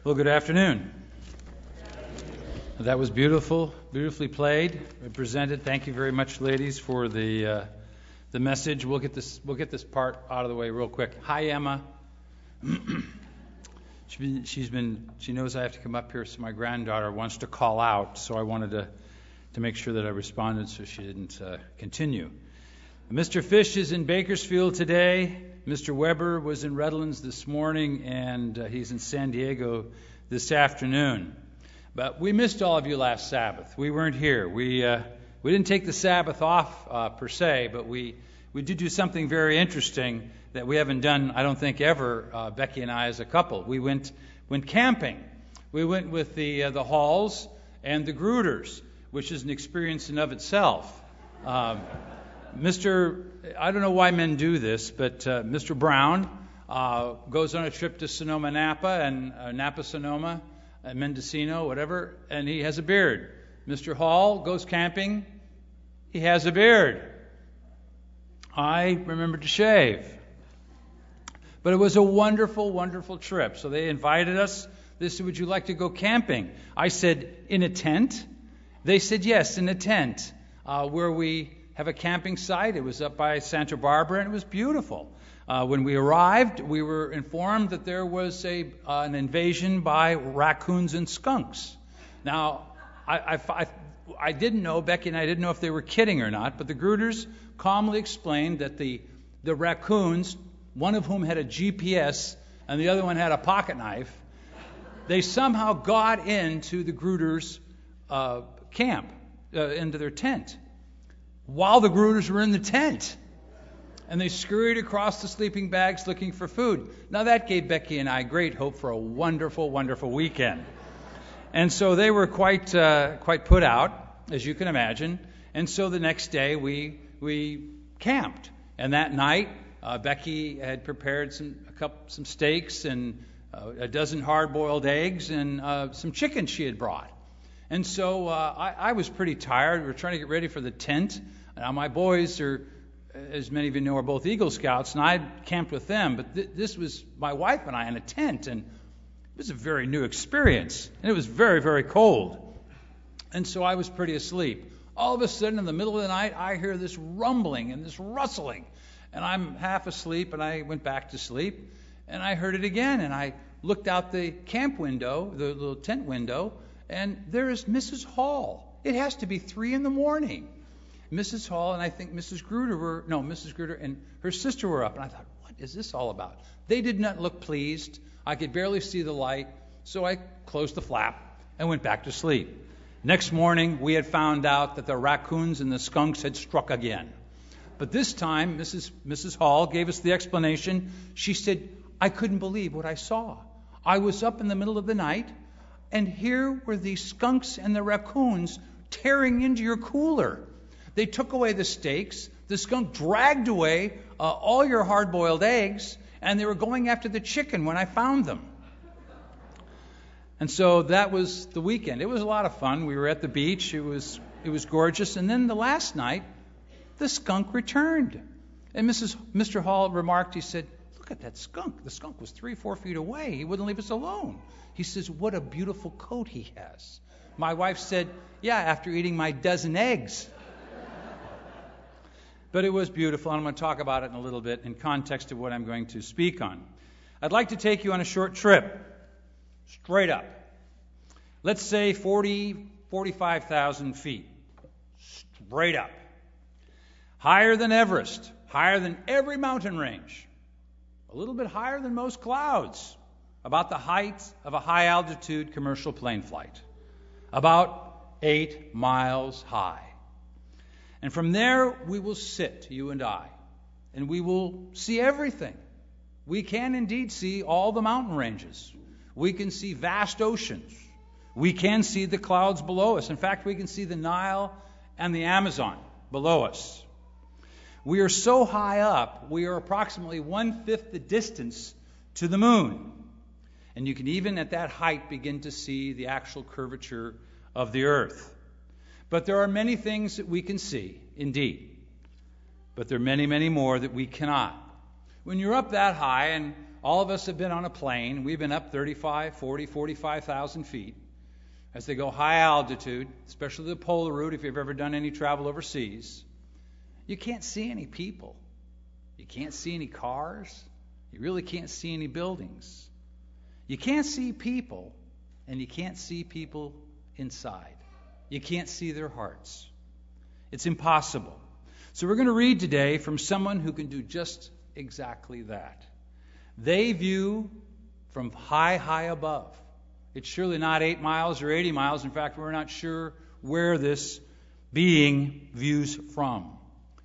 Well, good afternoon. That was beautiful, beautifully played, presented. Thank you very much, ladies, for the message. We'll get this part out of the way real quick. Hi, Emma. She knows I have to come up here, so my granddaughter wants to call out, so I wanted to make sure that I responded so she didn't continue. Mr. Fish is in Bakersfield today. Mr. Weber was in Redlands this morning, and he's in San Diego this afternoon. But we missed all of you last Sabbath. We weren't here. We didn't take the Sabbath off per se, but we did do something very interesting that we haven't done, I don't think, ever, Becky and I as a couple. We went camping. We went with the Halls and the Gruters, which is an experience in of itself. I don't know why men do this, but Mr. Brown goes on a trip to Sonoma, Napa, and Napa, Sonoma, Mendocino, whatever, and he has a beard. Mr. Hall goes camping. He has a beard. I remembered to shave. But it was a wonderful, wonderful trip. So they invited us. They said, would you like to go camping? I said, in a tent? They said, yes, in a tent, where we have a camping site. It was up by Santa Barbara, and it was beautiful. When we arrived, we were informed that there was an invasion by raccoons and skunks. Now, I didn't know, Becky and I didn't know if they were kidding or not, but the Gruters calmly explained that the raccoons, one of whom had a GPS and the other one had a pocket knife, they somehow got into the Gruters' camp, into their tent, while the Gruters were in the tent. And they scurried across the sleeping bags looking for food. Now that gave Becky and I great hope for a wonderful, wonderful weekend. And so they were quite put out, as you can imagine. And so the next day we camped. And that night, Becky had prepared some steaks and a dozen hard-boiled eggs and some chicken she had brought. And so I was pretty tired. We were trying to get ready for the tent. Now, my boys are, as many of you know, are both Eagle Scouts, and I camped with them. But this was my wife and I in a tent, and it was a very new experience. And it was very, very cold. And so I was pretty asleep. All of a sudden, in the middle of the night, I hear this rumbling and this rustling. And I'm half asleep, and I went back to sleep. And I heard it again, and I looked out the camp window, the little tent window, and there is Mrs. Hall. It has to be 3 a.m. Mrs. Hall and I think Mrs. Gruder and her sister were up. And I thought, what is this all about? They did not look pleased. I could barely see the light. So I closed the flap and went back to sleep. Next morning, we had found out that the raccoons and the skunks had struck again. But this time, Mrs. Hall gave us the explanation. She said, I couldn't believe what I saw. I was up in the middle of the night, and here were these skunks and the raccoons tearing into your cooler. They took away the steaks. The skunk dragged away all your hard-boiled eggs, and they were going after the chicken when I found them. And so that was the weekend. It was a lot of fun. We were at the beach. It was gorgeous. And then the last night, the skunk returned. And Mr. Hall remarked, he said, look at that skunk. The skunk was 3-4 feet away. He wouldn't leave us alone. He says, what a beautiful coat he has. My wife said, yeah, after eating my dozen eggs. But it was beautiful, and I'm going to talk about it in a little bit in context of what I'm going to speak on. I'd like to take you on a short trip, straight up. Let's say 45,000 feet, straight up. Higher than Everest, higher than every mountain range, a little bit higher than most clouds, about the height of a high-altitude commercial plane flight, about 8 miles high. And from there, we will sit, you and I, and we will see everything. We can indeed see all the mountain ranges. We can see vast oceans. We can see the clouds below us. In fact, we can see the Nile and the Amazon below us. We are so high up, we are approximately 1/5 the distance to the moon. And you can even at that height begin to see the actual curvature of the earth. But there are many things that we can see, indeed. But there are many, many more that we cannot. When you're up that high, and all of us have been on a plane. We've been up 35, 40, 45,000 feet. As they go high altitude, especially the polar route, if you've ever done any travel overseas, you can't see any people. You can't see any cars. You really can't see any buildings. You can't see people, and you can't see people inside. You can't see their hearts. It's impossible. So we're going to read today from someone who can do just exactly that. They view from high, high above. It's surely not 8 miles or 80 miles. In fact, we're not sure where this being views from.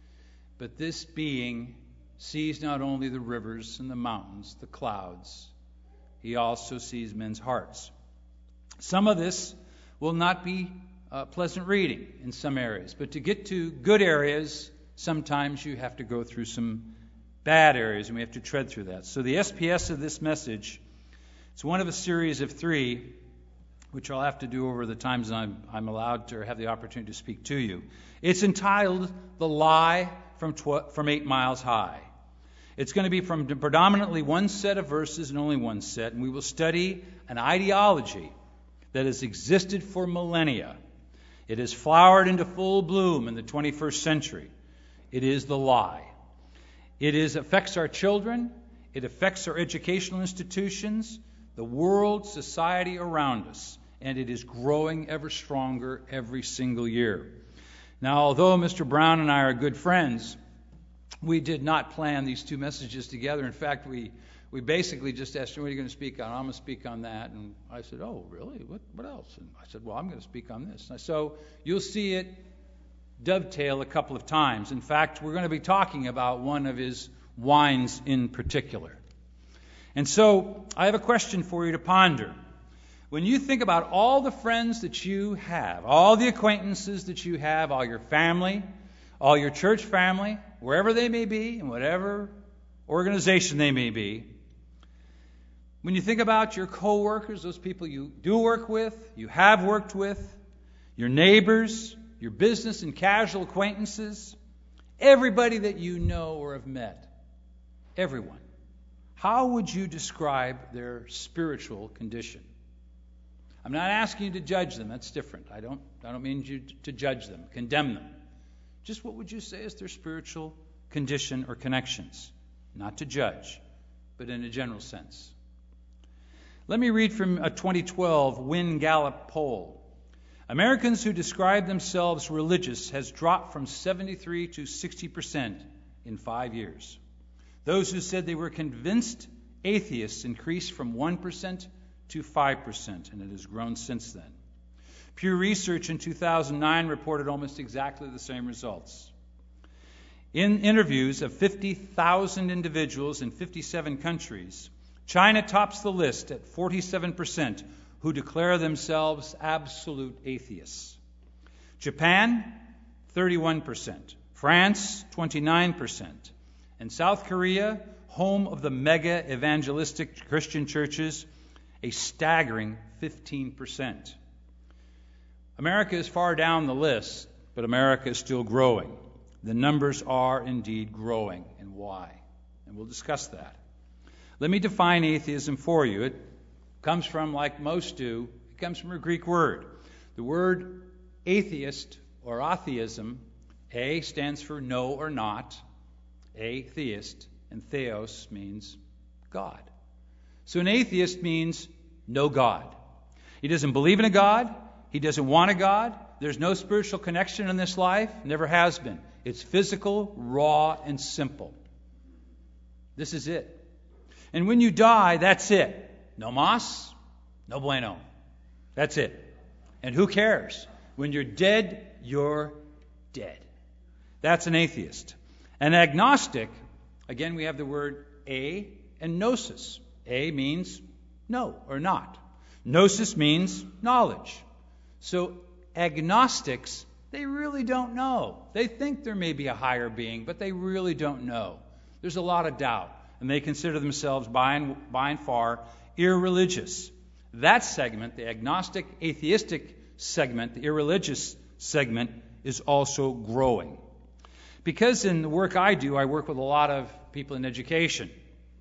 But this being sees not only the rivers and the mountains, the clouds, he also sees men's hearts. Some of this will not be pleasant reading in some areas, but to get to good areas, sometimes you have to go through some bad areas, and we have to tread through that. So the SPS of this message, it's one of a series of 3, which I'll have to do over the times I'm allowed to have the opportunity to speak to you. It's entitled The Lie from 8 Miles High. It's going to be from predominantly one set of verses and only one set, and we will study an ideology that has existed for millennia. It has flowered into full bloom in the 21st century. It is the lie. It affects our children. It affects our educational institutions, the world, society around us, and it is growing ever stronger every single year. Now, although Mr. Brown and I are good friends, we did not plan these 2 messages together. In fact, we basically just asked him, what are you going to speak on? I'm going to speak on that. And I said, oh, really? What else? And I said, well, I'm going to speak on this. And so you'll see it dovetail a couple of times. In fact, we're going to be talking about one of his wines in particular. And so I have a question for you to ponder. When you think about all the friends that you have, all the acquaintances that you have, all your family, all your church family, wherever they may be, in whatever organization they may be, when you think about your co-workers, those people you do work with, you have worked with, your neighbors, your business and casual acquaintances, everybody that you know or have met, everyone, how would you describe their spiritual condition? I'm not asking you to judge them. That's different. I don't mean you to judge them, condemn them. Just what would you say is their spiritual condition or connections? Not to judge, but in a general sense. Let me read from a 2012 Wynn Gallup poll. Americans who describe themselves religious has dropped from 73 to 60% in 5 years. Those who said they were convinced atheists increased from 1% to 5%, and it has grown since then. Pew Research in 2009 reported almost exactly the same results. In interviews of 50,000 individuals in 57 countries, China tops the list at 47% who declare themselves absolute atheists. Japan, 31%. France, 29%. And South Korea, home of the mega evangelistic Christian churches, a staggering 15%. America is far down the list, but America is still growing. The numbers are indeed growing, and why? And we'll discuss that. Let me define atheism for you. It comes from, like most do, it comes from a Greek word. The word atheist or atheism, A stands for no or not, atheist, and theos means God. So an atheist means no God. He doesn't believe in a God. He doesn't want a God. There's no spiritual connection in this life. Never has been. It's physical, raw, and simple. This is it. And when you die, that's it. No mas, no bueno. That's it. And who cares? When you're dead, you're dead. That's an atheist. An agnostic, again, we have the word a and gnosis. A means no or not. Gnosis means knowledge. So agnostics, they really don't know. They think there may be a higher being, but they really don't know. There's a lot of doubt, and they consider themselves by and far irreligious. That segment, the agnostic, atheistic segment, the irreligious segment, is also growing. Because in the work I do, I work with a lot of people in education.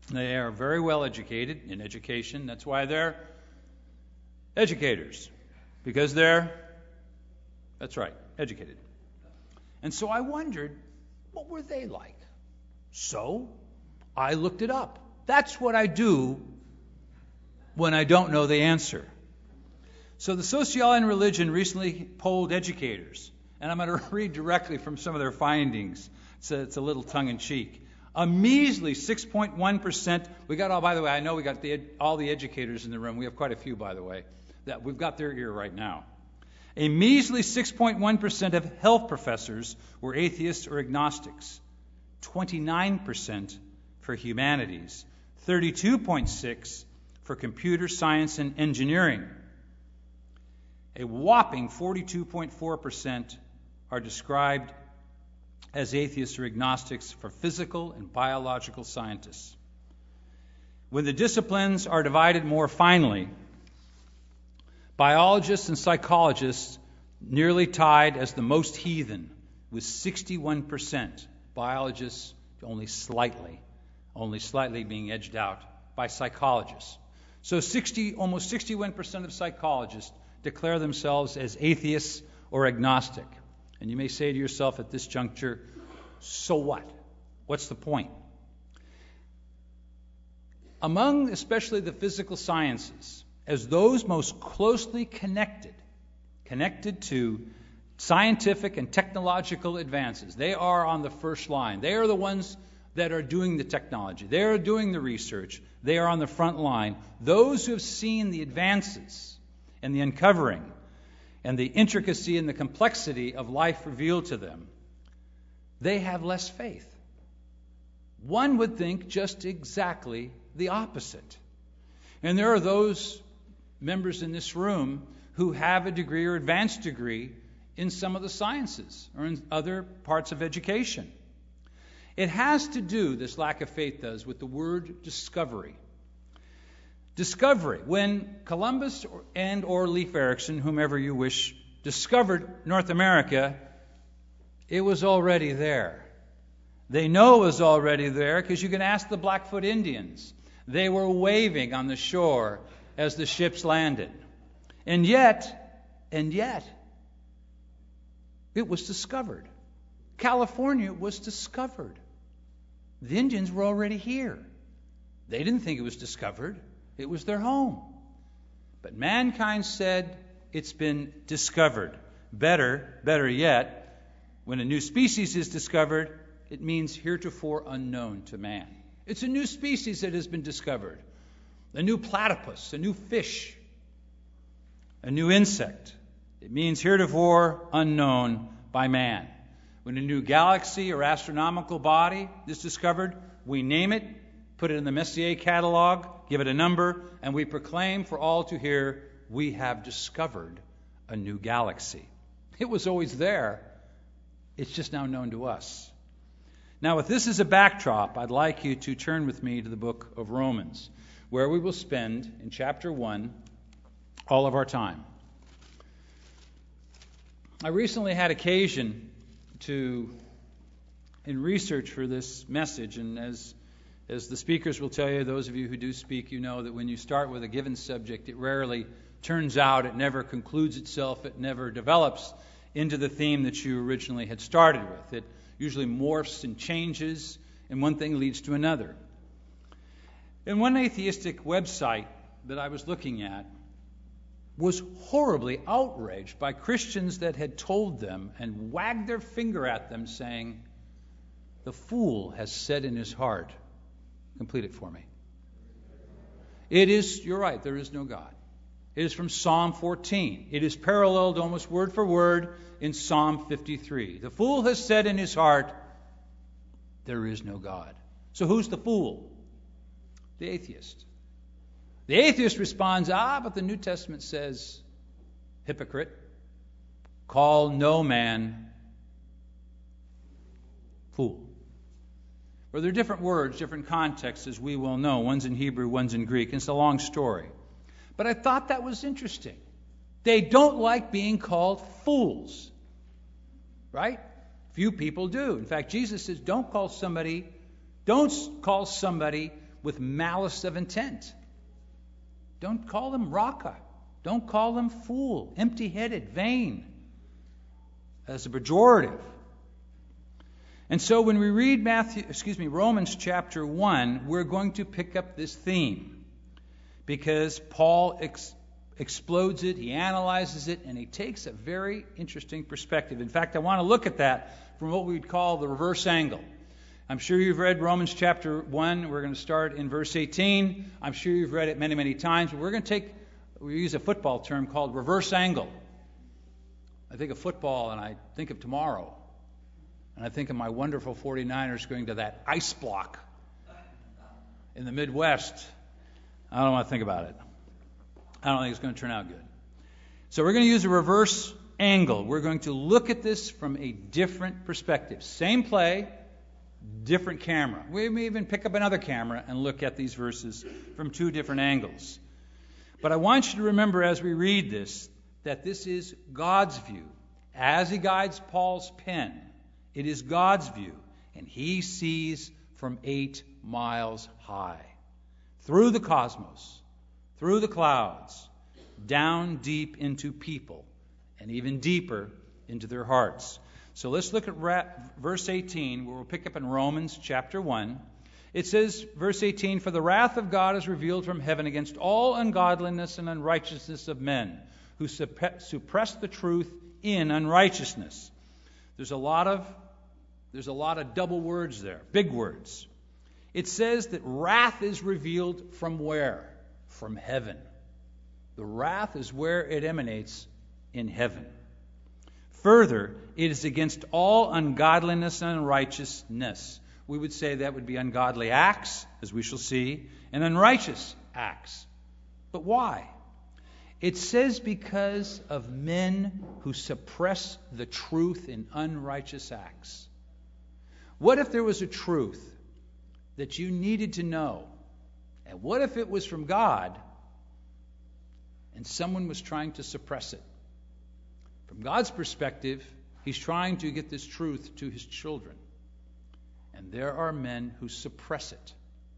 They are very well educated in education. That's why they're educators, because that's right, educated. And so I wondered, what were they like? So I looked it up. That's what I do when I don't know the answer. So the Sociology and Religion recently polled educators, and I'm going to read directly from some of their findings. It's a little tongue-in-cheek. A measly 6.1%. We got all, by the way, I know we got all the educators in the room. We have quite a few, by the way, that we've got their ear right now. A measly 6.1% of health professors were atheists or agnostics. 29% for humanities. 32.6% for computer science and engineering. A whopping 42.4% are described as atheists or agnostics for physical and biological scientists. When the disciplines are divided more finely, biologists and psychologists nearly tied as the most heathen, with 61%. Biologists only slightly being edged out by psychologists. So almost 61% of psychologists declare themselves as atheists or agnostic. And you may say to yourself at this juncture, so what? What's the point? Among especially the physical sciences, as those most closely connected to scientific and technological advances, they are on the first line. They are the ones that are doing the technology. They are doing the research. They are on the front line. Those who have seen the advances and the uncovering and the intricacy and the complexity of life revealed to them, they have less faith. One would think just exactly the opposite. And there are those members in this room who have a degree or advanced degree in some of the sciences or in other parts of education. It has to do, this lack of faith does, with the word discovery. Discovery. When Columbus or Leif Erikson, whomever you wish, discovered North America, it was already there. They know it was already there because you can ask the Blackfoot Indians. They were waving on the shore as the ships landed. And yet, it was discovered. California was discovered. The Indians were already here. They didn't think it was discovered. It was their home. But mankind said it's been discovered. Better yet, when a new species is discovered, it means heretofore unknown to man. It's a new species that has been discovered. A new platypus, a new fish, a new insect. It means heretofore unknown by man. When a new galaxy or astronomical body is discovered, we name it, put it in the Messier catalog, give it a number, and we proclaim for all to hear, we have discovered a new galaxy. It was always there. It's just now known to us. Now, with this as a backdrop, I'd like you to turn with me to the book of Romans, where we will spend, in chapter 1, all of our time. I recently had occasion in research for this message, and as the speakers will tell you, those of you who do speak, you know that when you start with a given subject, it rarely turns out, it never concludes itself, it never develops into the theme that you originally had started with. It usually morphs and changes, and one thing leads to another. And one atheistic website that I was looking at was horribly outraged by Christians that had told them and wagged their finger at them saying, the fool has said in his heart, complete it for me. You're right, there is no God. It is from Psalm 14. It is paralleled almost word for word in Psalm 53. The fool has said in his heart, there is no God. So who's the fool? The atheist. The atheist responds, but the New Testament says, hypocrite, call no man fool. Well, there are different words, different contexts, as we will know. One's in Hebrew, one's in Greek. It's a long story. But I thought that was interesting. They don't like being called fools. Right? Few people do. In fact, Jesus says, don't call somebody with malice of intent. Don't call them raka. Don't call them fool, empty-headed, vain, as a pejorative. And so when we read Romans chapter 1, we're going to pick up this theme because Paul explodes it, he analyzes it, and he takes a very interesting perspective. In fact, I want to look at that from what we'd call the reverse angle. I'm sure you've read Romans chapter 1. We're going to start in verse 18. I'm sure you've read it many, many times. But we use a football term called reverse angle. I think of football and I think of tomorrow. And I think of my wonderful 49ers going to that ice block in the Midwest. I don't want to think about it. I don't think it's going to turn out good. So we're going to use a reverse angle. We're going to look at this from a different perspective. Same play, different camera. We may even pick up another camera and look at these verses from two different angles. But I want you to remember as we read this that this is God's view. As he guides Paul's pen, it is God's view, and he sees from 8 miles high, through the cosmos, through the clouds, down deep into people, and even deeper into their hearts. So let's look at verse 18, where we'll pick up in Romans chapter 1. It says, verse 18, "For the wrath of God is revealed from heaven against all ungodliness and unrighteousness of men, who suppress the truth in unrighteousness." There's a lot of double words there, big words. It says that wrath is revealed from where? From heaven. The wrath is where it emanates, in heaven. Further, it is against all ungodliness and unrighteousness. We would say that would be ungodly acts, as we shall see, and unrighteous acts. But why? It says because of men who suppress the truth in unrighteous acts. What if there was a truth that you needed to know? And what if it was from God and someone was trying to suppress it? From God's perspective, he's trying to get this truth to his children. And there are men who suppress it.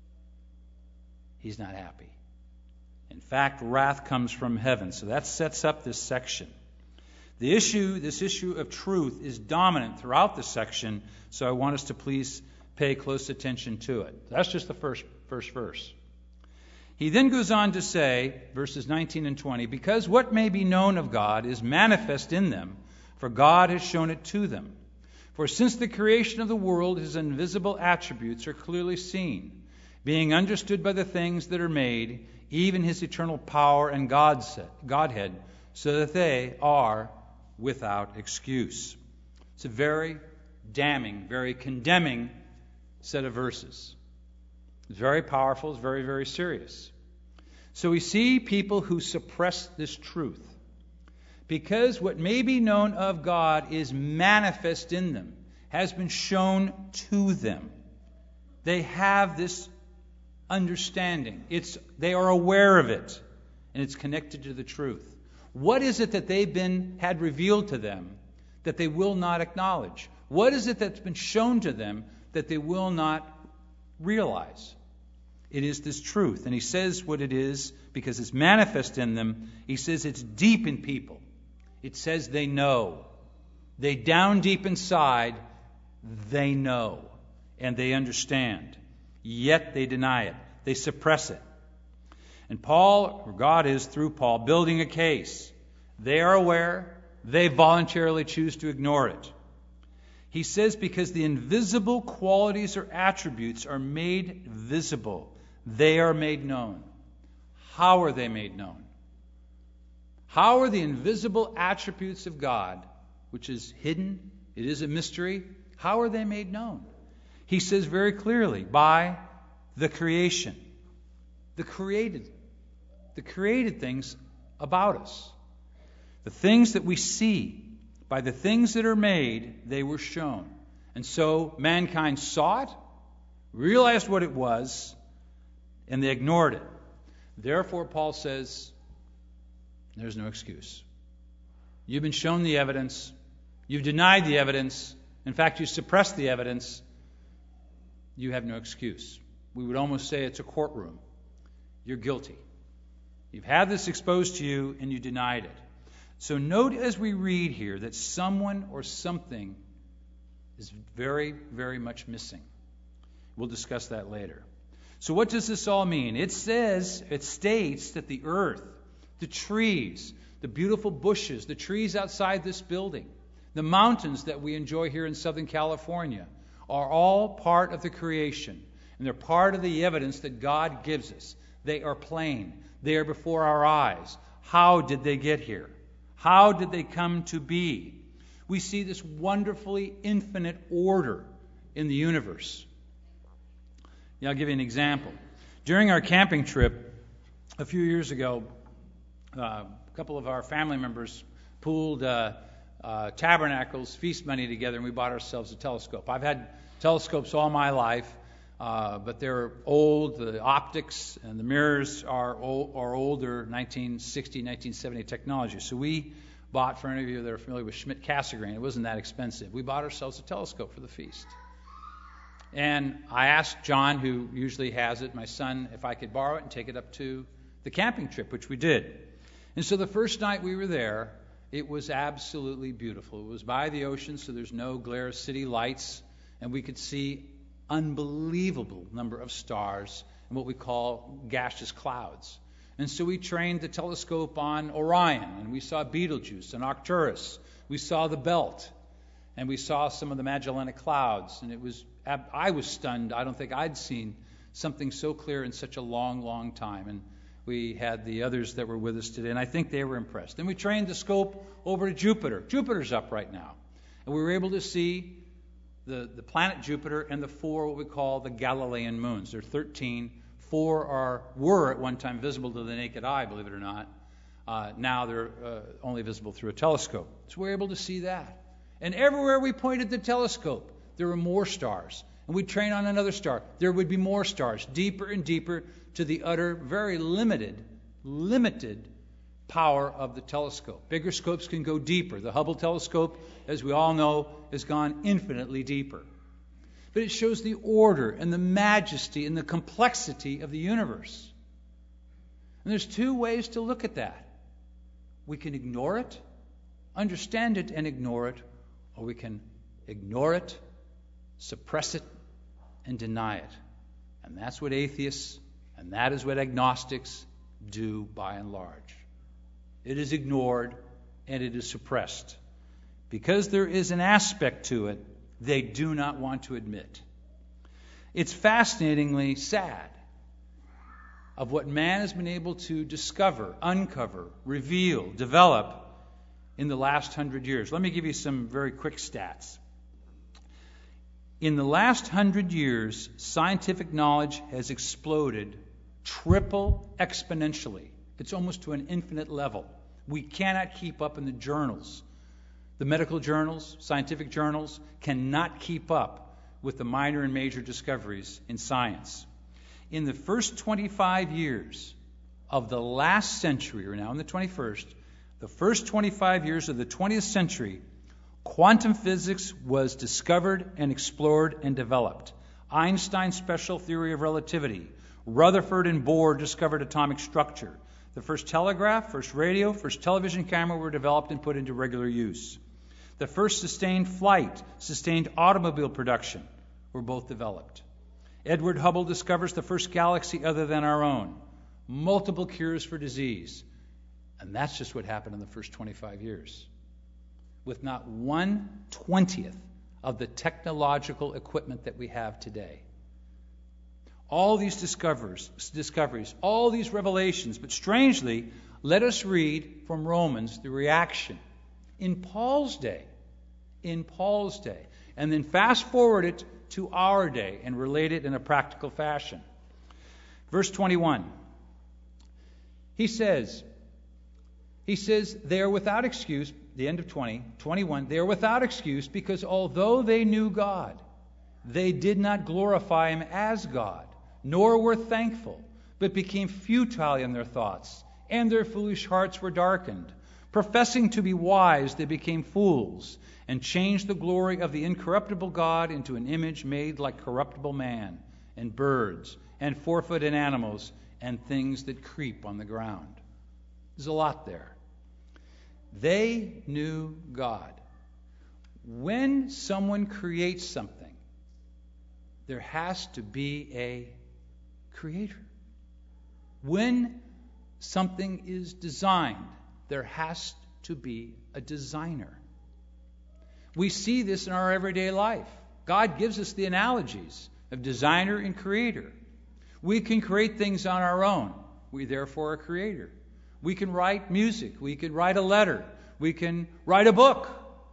He's not happy. In fact, wrath comes from heaven. So that sets up this section. This issue of truth is dominant throughout the section, so I want us to please pay close attention to it. That's just the first verse. He then goes on to say, verses 19 and 20, "Because what may be known of God is manifest in them, for God has shown it to them. For since the creation of the world, his invisible attributes are clearly seen, being understood by the things that are made, even his eternal power and Godhead, so that they are without excuse." It's a very damning, very condemning set of verses. It's very powerful. It's very, very serious. So we see people who suppress this truth. Because what may be known of God is manifest in them, has been shown to them. They have this understanding. They are aware of it, and it's connected to the truth. What is it that they've had revealed to them that they will not acknowledge? What is it that's been shown to them that they will not realize? It is this truth. And he says what it is because it's manifest in them. He says it's deep in people. It says they know. They down deep inside, they know. And they understand. Yet they deny it. They suppress it. And Paul, or God is through Paul, building a case. They are aware. They voluntarily choose to ignore it. He says because the invisible qualities or attributes are made visible. They are made known. How are they made known? How are the invisible attributes of God, which is hidden, it is a mystery, how are they made known? He says very clearly, by the creation. The created things about us. The things that we see, by the things that are made, they were shown. And so mankind saw it, realized what it was, and they ignored it. Therefore, Paul says, there's no excuse. You've been shown the evidence. You've denied the evidence. In fact, you suppressed the evidence. You have no excuse. We would almost say it's a courtroom. You're guilty. You've had this exposed to you, and you denied it. So note as we read here that someone or something is very, very much missing. We'll discuss that later. So what does this all mean? It states that the earth, the trees, the beautiful bushes, the trees outside this building, the mountains that we enjoy here in Southern California are all part of the creation. And they're part of the evidence that God gives us. They are plain. They are before our eyes. How did they get here? How did they come to be? We see this wonderfully infinite order in the universe. Yeah, I'll give you an example. During our camping trip a few years ago, a couple of our family members pooled Tabernacle's feast money together, and we bought ourselves a telescope. I've had telescopes all my life, but they're old. The optics and the mirrors are older, 1960, 1970 technology. So we bought, for any of you that are familiar with Schmidt-Cassegrain, it wasn't that expensive. We bought ourselves a telescope for the feast. And I asked John, who usually has it, my son, if I could borrow it and take it up to the camping trip, which we did. And so the first night we were there, it was absolutely beautiful. It was by the ocean, so there's no glare of city lights, and we could see unbelievable number of stars and what we call gaseous clouds. And so we trained the telescope on Orion, and we saw Betelgeuse and Arcturus. We saw the Belt, and we saw some of the Magellanic Clouds, and I was stunned. I don't think I'd seen something so clear in such a long, long time. And we had the others that were with us today, and I think they were impressed. Then we trained the scope over to Jupiter. Jupiter's up right now. And we were able to see the planet Jupiter and the 4 what we call the Galilean moons. There are 13. 4 were at one time visible to the naked eye, believe it or not. Now they're only visible through a telescope. So we're able to see that. And everywhere we pointed the telescope, there were more stars. And we'd train on another star. There would be more stars, deeper and deeper to the utter, very limited power of the telescope. Bigger scopes can go deeper. The Hubble telescope, as we all know, has gone infinitely deeper. But it shows the order and the majesty and the complexity of the universe. And there's 2 ways to look at that. We can ignore it, understand it and ignore it, or we can ignore it, suppress it, and deny it. And that's what atheists and that is what agnostics do by and large. It is ignored and it is suppressed. Because there is an aspect to it they do not want to admit. It's fascinatingly sad of what man has been able to discover, uncover, reveal, develop in the last 100 years. Let me give you some very quick stats. In the last 100 years, scientific knowledge has exploded triple exponentially. It's almost to an infinite level. We cannot keep up in the journals. The medical journals, scientific journals, cannot keep up with the minor and major discoveries in science. In the first 25 years of the last century, we're now in the 21st, the first 25 years of the 20th century, quantum physics was discovered and explored and developed. Einstein's special theory of relativity. Rutherford and Bohr discovered atomic structure. The first telegraph, first radio, first television camera were developed and put into regular use. The first sustained flight, sustained automobile production were both developed. Edward Hubble discovers the first galaxy other than our own. Multiple cures for disease. And that's just what happened in the first 25 years. With not 1/20th of the technological equipment that we have today. All these discoveries, all these revelations, but strangely, let us read from Romans the reaction in Paul's day, and then fast forward it to our day and relate it in a practical fashion. Verse 21, he says, they are without excuse, the end of 21, they are without excuse because although they knew God, they did not glorify him as God, nor were thankful, but became futile in their thoughts, and their foolish hearts were darkened. Professing to be wise, they became fools, and changed the glory of the incorruptible God into an image made like corruptible man, and birds and four-footed animals and things that creep on the ground. There's a lot there. They knew God. When someone creates something, there has to be a creator. When something is designed, there has to be a designer. We see this in our everyday life. God gives us the analogies of designer and creator. We can create things on our own. We therefore are creator. We can write music. We can write a letter. We can write a book.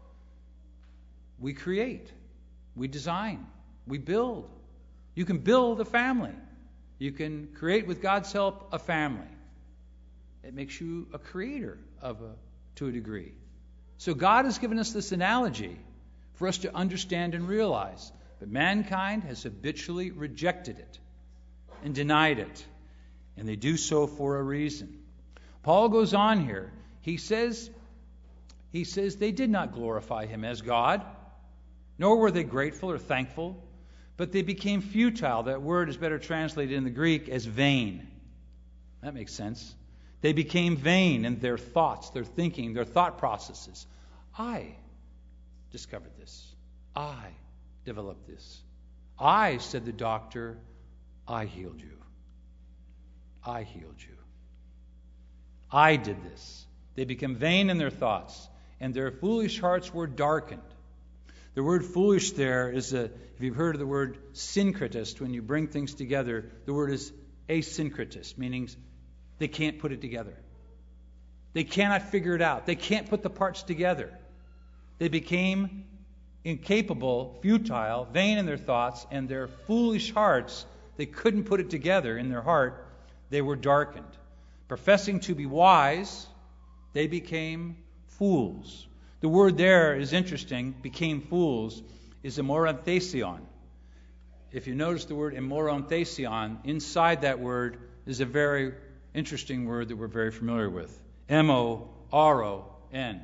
We create. We design. We build. You can build a family. You can create, with God's help, a family. It makes you a creator to a degree. So God has given us this analogy for us to understand and realize. But mankind has habitually rejected it and denied it. And they do so for a reason. Paul goes on here. He says they did not glorify him as God, nor were they grateful or thankful, but they became futile. That word is better translated in the Greek as vain. That makes sense. They became vain in their thoughts, their thinking, their thought processes. I discovered this. I developed this. I, said the doctor, I healed you. I healed you. I did this. They became vain in their thoughts, and their foolish hearts were darkened. The word foolish there is, if you've heard of the word syncretist, when you bring things together, the word is asyncretist, meaning they can't put it together. They cannot figure it out. They can't put the parts together. They became incapable, futile, vain in their thoughts, and their foolish hearts, they couldn't put it together in their heart. They were darkened. Professing to be wise, they became fools. The word there is interesting, became fools, is emoronthesion. If you notice the word emoronthesion, inside that word is a very interesting word that we're very familiar with. M-O-R-O-N.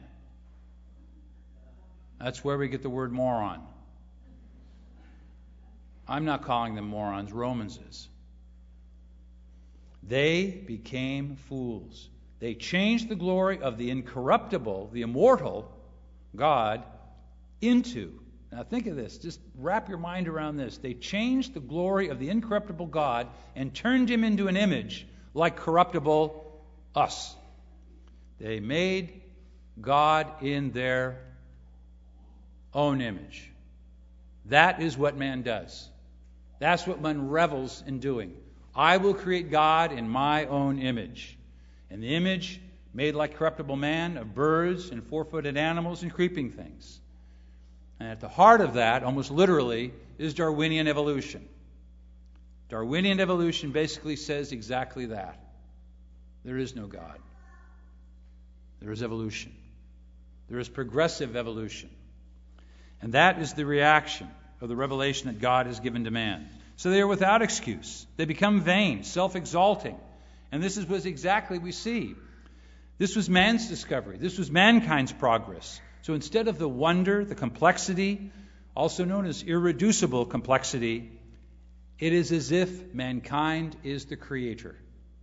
That's where we get the word moron. I'm not calling them morons, Romans is. They became fools. They changed the glory of the incorruptible, the immortal God into. Now think of this. Just wrap your mind around this. They changed the glory of the incorruptible God and turned him into an image like corruptible us. They made God in their own image. That is what man does. That's what man revels in doing. I will create God in my own image. And the image made like corruptible man of birds and four-footed animals and creeping things. And at the heart of that, almost literally, is Darwinian evolution. Darwinian evolution basically says exactly that. There is no God. There is evolution. There is progressive evolution. And that is the reaction of the revelation that God has given to man. So they are without excuse. They become vain, self-exalting. And this is what exactly we see. This was man's discovery. This was mankind's progress. So instead of the wonder, the complexity, also known as irreducible complexity, it is as if mankind is the creator.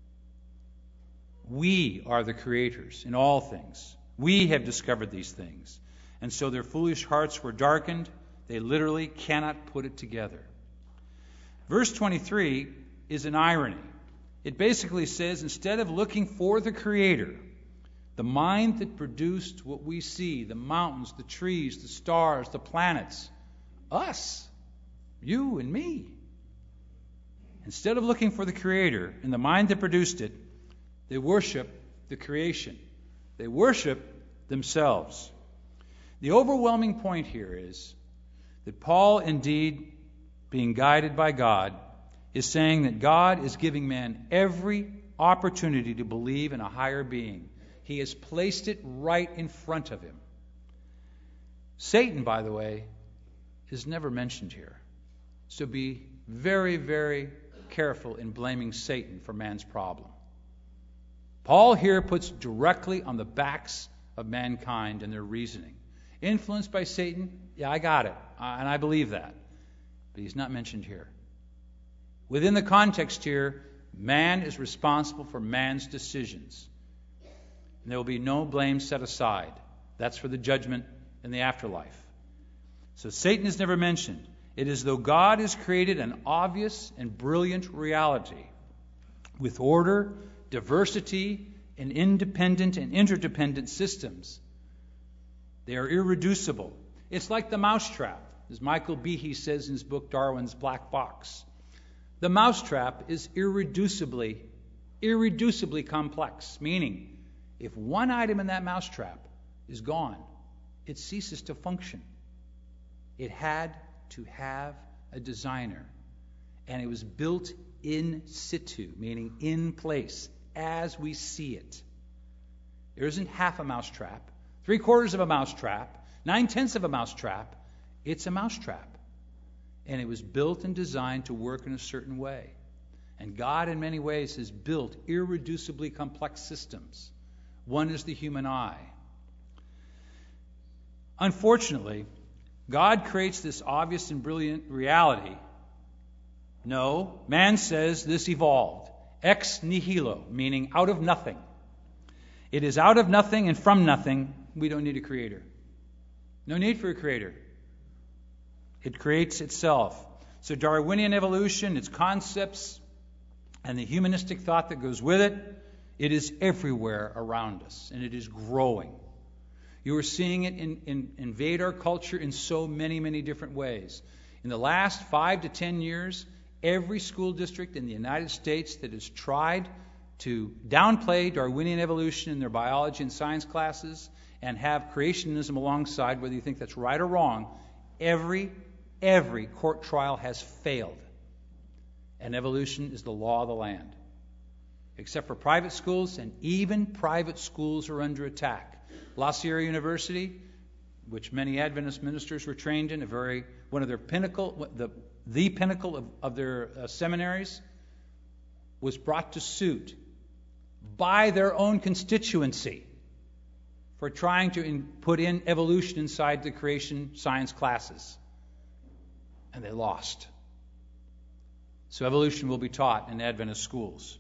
We are the creators in all things. We have discovered these things. And so their foolish hearts were darkened. They literally cannot put it together. Verse 23 is an irony. It basically says, instead of looking for the Creator, the mind that produced what we see, the mountains, the trees, the stars, the planets, us, you and me. Instead of looking for the Creator and the mind that produced it, they worship the creation. They worship themselves. The overwhelming point here is that Paul, indeed, being guided by God, is saying that God is giving man every opportunity to believe in a higher being. He has placed it right in front of him. Satan, by the way, is never mentioned here. So be very, very careful in blaming Satan for man's problem. Paul here puts directly on the backs of mankind and their reasoning. Influenced by Satan? Yeah, I got it. And I believe that. But he's not mentioned here. Within the context here, man is responsible for man's decisions. And there will be no blame set aside. That's for the judgment in the afterlife. So Satan is never mentioned. It is though God has created an obvious and brilliant reality with order, diversity, and independent and interdependent systems. They are irreducible. It's like the mousetrap, as Michael Behe says in his book Darwin's Black Box. The mousetrap is irreducibly complex, meaning if one item in that mousetrap is gone, it ceases to function. It had to have a designer, and it was built in situ, meaning in place, as we see it. There isn't half a mousetrap, 3/4 of a mousetrap, 9/10 of a mousetrap. It's a mousetrap. And it was built and designed to work in a certain way. And God, in many ways, has built irreducibly complex systems. One is the human eye. Unfortunately, God creates this obvious and brilliant reality. No, man says this evolved. Ex nihilo, meaning out of nothing. It is out of nothing and from nothing. We don't need a creator. No need for a creator. It creates itself. So Darwinian evolution, its concepts, and the humanistic thought that goes with it, it is everywhere around us, and it is growing. You are seeing it invade our culture in so many, many different ways. In the last 5 to 10 years, every school district in the United States that has tried to downplay Darwinian evolution in their biology and science classes and have creationism alongside, whether you think that's right or wrong, every court trial has failed. And evolution is the law of the land. Except for private schools, and even private schools are under attack. La Sierra University, which many Adventist ministers were trained in, one of their pinnacle, the pinnacle of their seminaries, was brought to suit by their own constituency for trying to put in evolution inside the creation science classes. And they lost. So evolution will be taught in Adventist schools.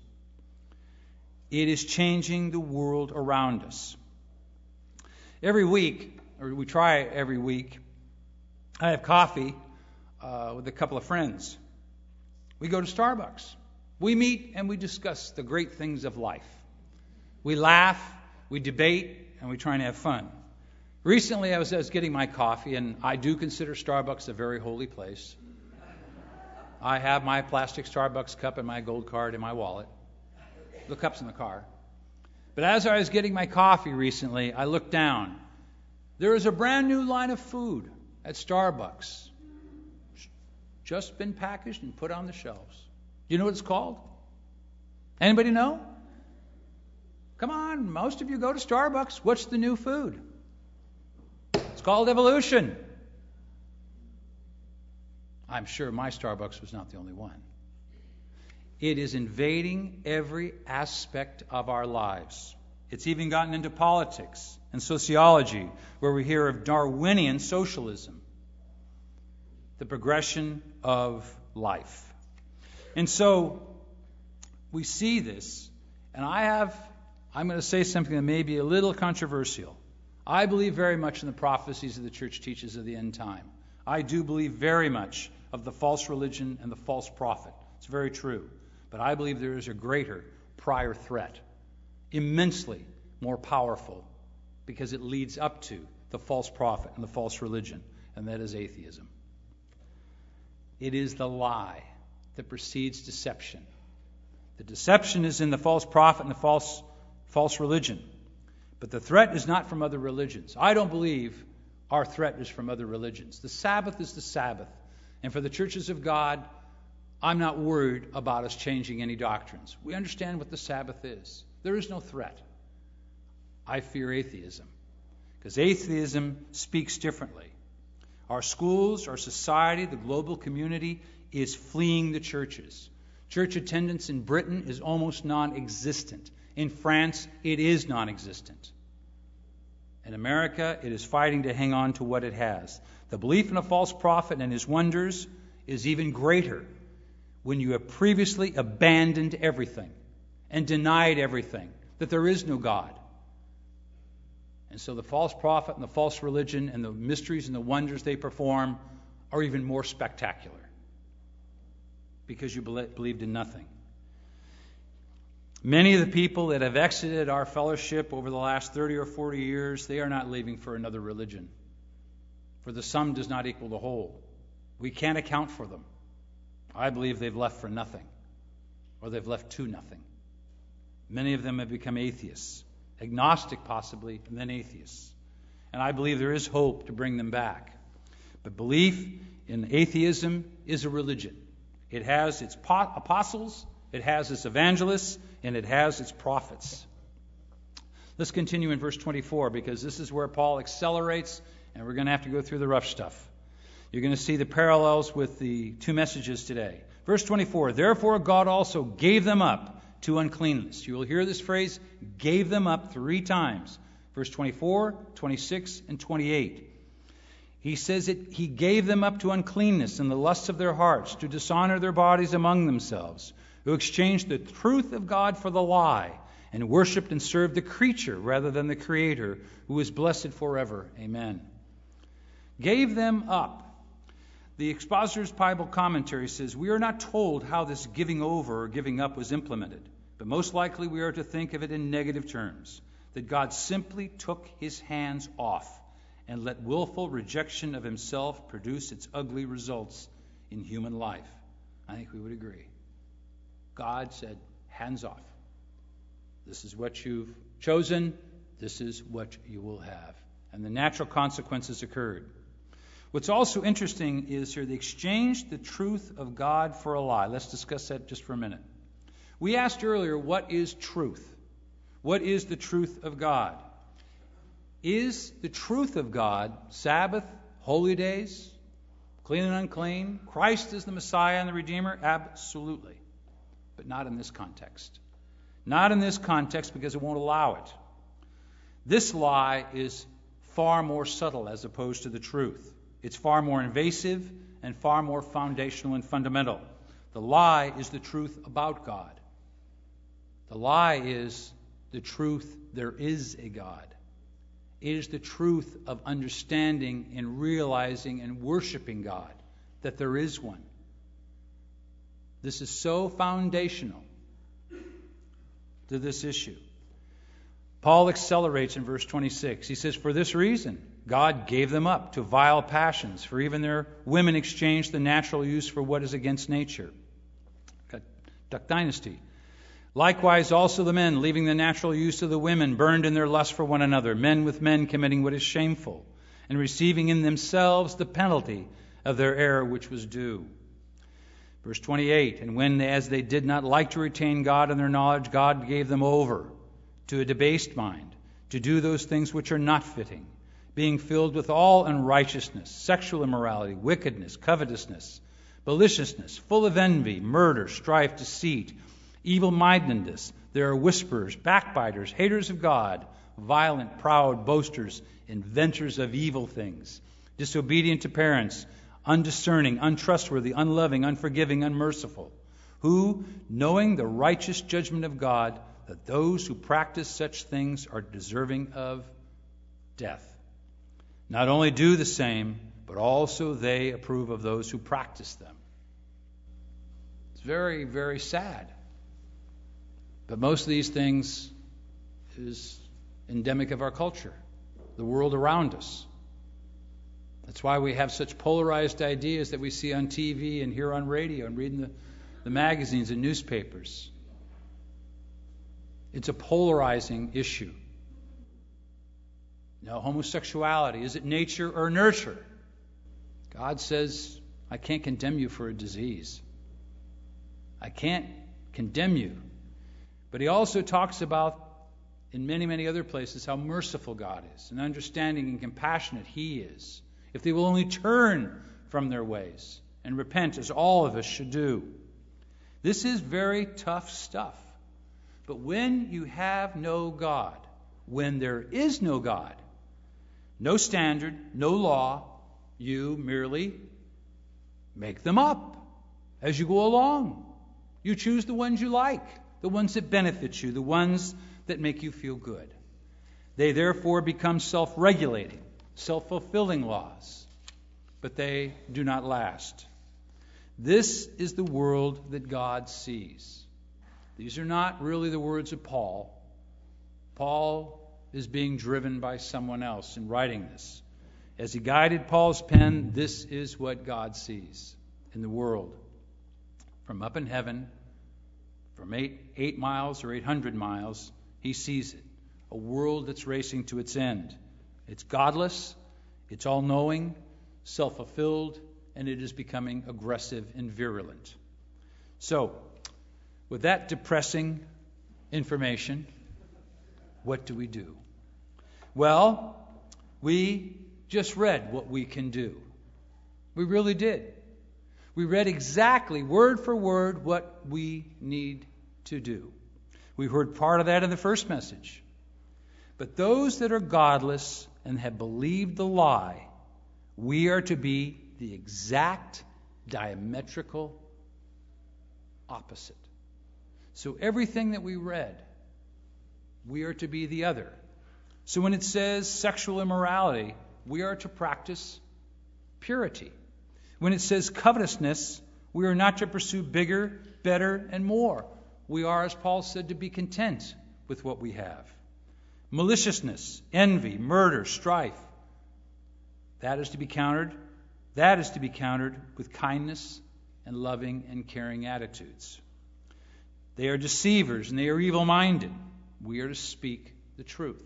It is changing the world around us. Every week, or we try every week, I have coffee with a couple of friends. We go to Starbucks. We meet and we discuss the great things of life. We laugh, we debate, and we try and have fun. Recently, I was getting my coffee, and I do consider Starbucks a very holy place. I have my plastic Starbucks cup and my gold card in my wallet. The cup's in the car. But as I was getting my coffee recently, I looked down. There is a brand new line of food at Starbucks. Just been packaged and put on the shelves. Do you know what it's called? Anybody know? Come on, most of you go to Starbucks. What's the new food? It's called evolution. I'm sure my Starbucks was not the only one. It is invading every aspect of our lives. It's even gotten into politics and sociology, where we hear of Darwinian socialism, the progression of life. And so we see this, and I'm going to say something that may be a little controversial. I believe very much in the prophecies of the church teaches of the end time. I do believe very much of the false religion and the false prophet. It's very true. But I believe there is a greater prior threat, immensely more powerful, because it leads up to the false prophet and the false religion, and that is atheism. It is the lie that precedes deception. The deception is in the false prophet and the false religion. But the threat is not from other religions. I don't believe our threat is from other religions. The Sabbath is the Sabbath. And for the churches of God, I'm not worried about us changing any doctrines. We understand what the Sabbath is. There is no threat. I fear atheism, because atheism speaks differently. Our schools, our society, the global community is fleeing the churches. Church attendance in Britain is almost non-existent. In France, it is non-existent. In America, it is fighting to hang on to what it has. The belief in a false prophet and his wonders is even greater. when you have previously abandoned everything and denied everything, that there is no God. And so the false prophet and the false religion and the mysteries and the wonders they perform are even more spectacular because you believed in nothing. Many of the people that have exited our fellowship over the last 30 or 40 years, they are not leaving for another religion. For the sum does not equal the whole. We can't account for them. I believe they've left for nothing, or they've left to nothing. Many of them have become atheists, agnostic possibly, and then atheists. And I believe there is hope to bring them back. But belief in atheism is a religion. It has its apostles, it has its evangelists, and it has its prophets. Let's continue in verse 24, because this is where Paul accelerates, and we're going to have to go through the rough stuff. You're going to see the parallels with the two messages today. Verse 24, therefore God also gave them up to uncleanness. You will hear this phrase, gave them up 3 times. Verse 24, 26, and 28. He says that he gave them up to uncleanness and the lusts of their hearts, to dishonor their bodies among themselves, who exchanged the truth of God for the lie, and worshipped and served the creature rather than the Creator, who is blessed forever. Amen. Gave them up. The Expositor's Bible Commentary says, we are not told how this giving over or giving up was implemented, but most likely we are to think of it in negative terms, that God simply took his hands off and let willful rejection of himself produce its ugly results in human life. I think we would agree. God said, hands off. This is what you've chosen. This is what you will have. And the natural consequences occurred. What's also interesting is here, they exchanged the truth of God for a lie. Let's discuss that just for a minute. We asked earlier, what is truth? What is the truth of God? Is the truth of God Sabbath, holy days, clean and unclean, Christ is the Messiah and the Redeemer? Absolutely. But not in this context. Not in this context, because it won't allow it. This lie is far more subtle as opposed to the truth. It's far more invasive and far more foundational and fundamental. The lie is the truth about God. The lie is the truth there is a God. It is the truth of understanding and realizing and worshiping God, that there is one. This is so foundational to this issue. Paul accelerates in verse 26. He says, for this reason, God gave them up to vile passions, for even their women exchanged the natural use for what is against nature. Duck Dynasty. Likewise also the men, leaving the natural use of the women, burned in their lust for one another, men with men committing what is shameful, and receiving in themselves the penalty of their error which was due. Verse 28, and when, as they did not like to retain God in their knowledge, God gave them over to a debased mind, to do those things which are not fitting, being filled with all unrighteousness, sexual immorality, wickedness, covetousness, maliciousness, full of envy, murder, strife, deceit, evil-mindedness. There are whisperers, backbiters, haters of God, violent, proud, boasters, inventors of evil things, disobedient to parents, undiscerning, untrustworthy, unloving, unforgiving, unmerciful, who, knowing the righteous judgment of God, that those who practice such things are deserving of death, not only do the same, but also they approve of those who practice them. It's very, very sad. But most of these things is endemic of our culture, the world around us. That's why we have such polarized ideas that we see on TV and hear on radio and read in the magazines and newspapers. It's a polarizing issue. Now, homosexuality, is it nature or nurture? God says, I can't condemn you for a disease. I can't condemn you. But he also talks about, in many, many other places, how merciful God is, and understanding and compassionate he is, if they will only turn from their ways and repent, as all of us should do. This is very tough stuff. But when you have no God, when there is no God, no standard, no law, you merely make them up. as you go along. You choose the ones you like, the ones that benefit you, the ones that make you feel good. They therefore become self-regulating, self-fulfilling laws, but they do not last. This is the world that God sees. These are not really the words of Paul. Paul is being driven by someone else in writing this. As he guided Paul's pen, this is what God sees in the world. From up in heaven, from 8 miles or 800 miles, he sees it. A world that's racing to its end. It's godless, it's all-knowing, self-fulfilled, and it is becoming aggressive and virulent. So, with that depressing information, what do we do? Well, we just read what we can do. We really did. We read exactly, word for word, what we need to do. We heard part of that in the first message. But those that are godless and have believed the lie, we are to be the exact diametrical opposite. So everything that we read, we are to be the other. So when it says sexual immorality, we are to practice purity. When it says covetousness, we are not to pursue bigger, better, and more. We are, as Paul said, to be content with what we have. Maliciousness, envy, murder, strife, that is to be countered. That is to be countered with kindness and loving and caring attitudes. They are deceivers and they are evil-minded. We are to speak the truth.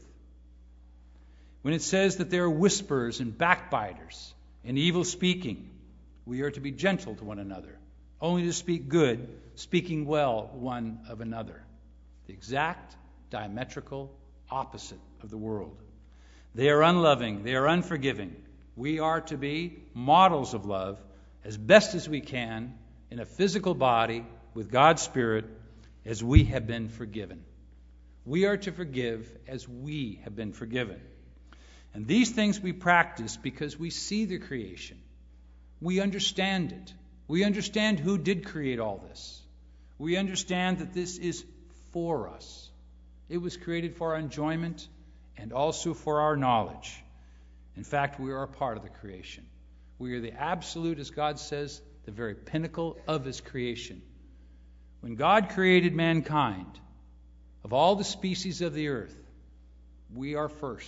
When it says that they are whisperers and backbiters and evil speaking, we are to be gentle to one another, only to speak good, speaking well one of another. The exact diametrical opposite of the world. They are unloving, they are unforgiving. We are to be models of love as best as we can in a physical body with God's Spirit as we have been forgiven. We are to forgive as we have been forgiven. And these things we practice because we see the creation. We understand it. We understand who did create all this. We understand that this is for us. It was created for our enjoyment and also for our knowledge. In fact, we are a part of the creation. We are the absolute, as God says, the very pinnacle of His creation. When God created mankind, of all the species of the earth, we are first.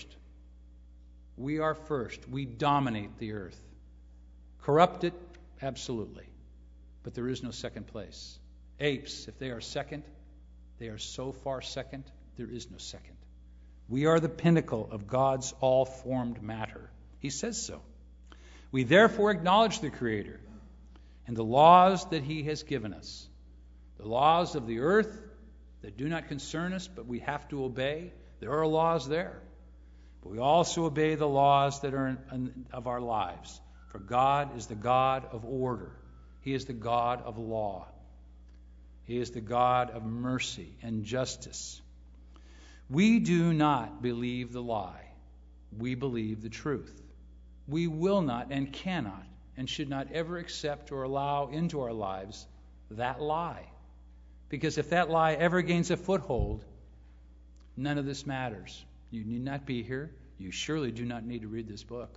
We are first. We dominate the earth. Corrupt it? Absolutely. But there is no second place. Apes, if they are second, they are so far second, there is no second. We are the pinnacle of God's all-formed matter. He says so. We therefore acknowledge the Creator and the laws that He has given us. The laws of the earth that do not concern us, but we have to obey. There are laws there. But we also obey the laws that are of our lives. For God is the God of order. He is the God of law. He is the God of mercy and justice. We do not believe the lie. We believe the truth. We will not and cannot and should not ever accept or allow into our lives that lie. Because if that lie ever gains a foothold, none of this matters. You need not be here. You surely do not need to read this book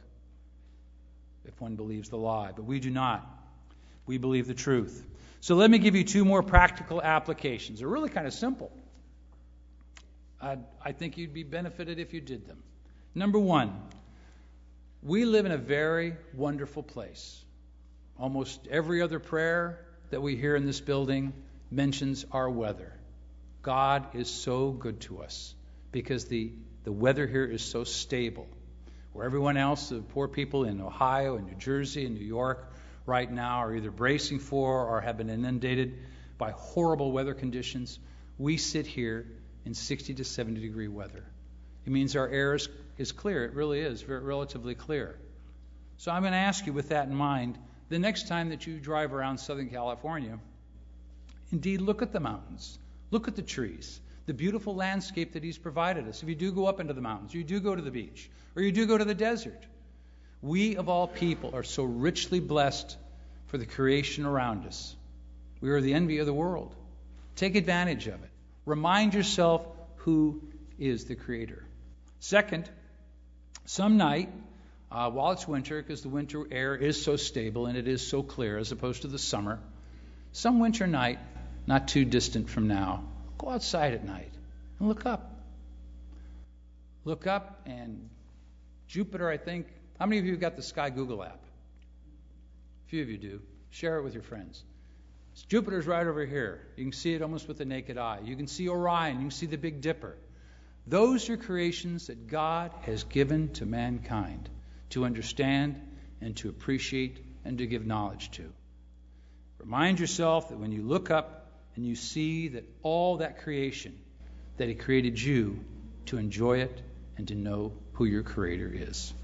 if one believes the lie. But we do not. We believe the truth. So let me give you two more practical applications. They're really kind of simple. I think you'd be benefited if you did them. Number one, we live in a very wonderful place. Almost every other prayer that we hear in this building mentions our weather. God is so good to us because the weather here is so stable. Where everyone else, the poor people in Ohio and New Jersey and New York right now are either bracing for or have been inundated by horrible weather conditions, we sit here in 60 to 70 degree weather. It means our air is clear. It really is very relatively clear. So I'm going to ask you with that in mind, the next time that you drive around Southern California, indeed look at the mountains. Look at the trees. The beautiful landscape that He's provided us. If you do go up into the mountains, you do go to the beach, or you do go to the desert. We, of all people, are so richly blessed for the creation around us. We are the envy of the world. Take advantage of it. Remind yourself who is the Creator. Second, some night, while it's winter, because the winter air is so stable and it is so clear as opposed to the summer, some winter night, not too distant from now, go outside at night and look up. Look up, and Jupiter, I think. How many of you have got the Sky Google app? A few of you do. Share it with your friends. Jupiter's right over here. You can see it almost with the naked eye. You can see Orion. You can see the Big Dipper. Those are creations that God has given to mankind to understand and to appreciate and to give knowledge to. Remind yourself that when you look up and you see that all that creation, that He created you to enjoy it and to know who your Creator is.